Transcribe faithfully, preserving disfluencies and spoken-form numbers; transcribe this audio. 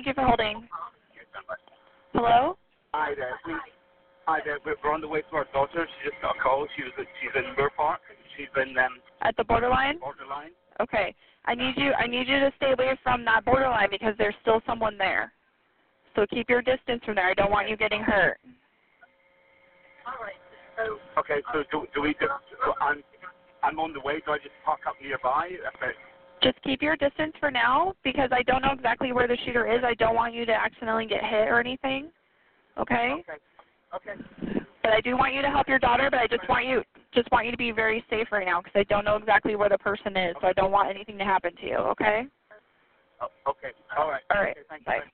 you for holding. Hello? Hi there. We, hi there. We're we're on the way to our daughter. She just got a call. She was she's in Moor Park. She's in um, At the borderline? borderline. Okay. I need you I need you to stay away from that borderline because there's still someone there. So keep your distance from there. I don't want you getting hurt. Okay. So do do we just? So I'm I'm on the way. Do I just park up nearby? Okay. Just keep your distance for now because I don't know exactly where the shooter is. I don't want you to accidentally get hit or anything. Okay? Okay. Okay. But I do want you to help your daughter, but I just want you just want you to be very safe right now because I don't know exactly where the person is, so I don't want anything to happen to you, okay? Oh, okay. All right. All right. Okay, thank you. Bye.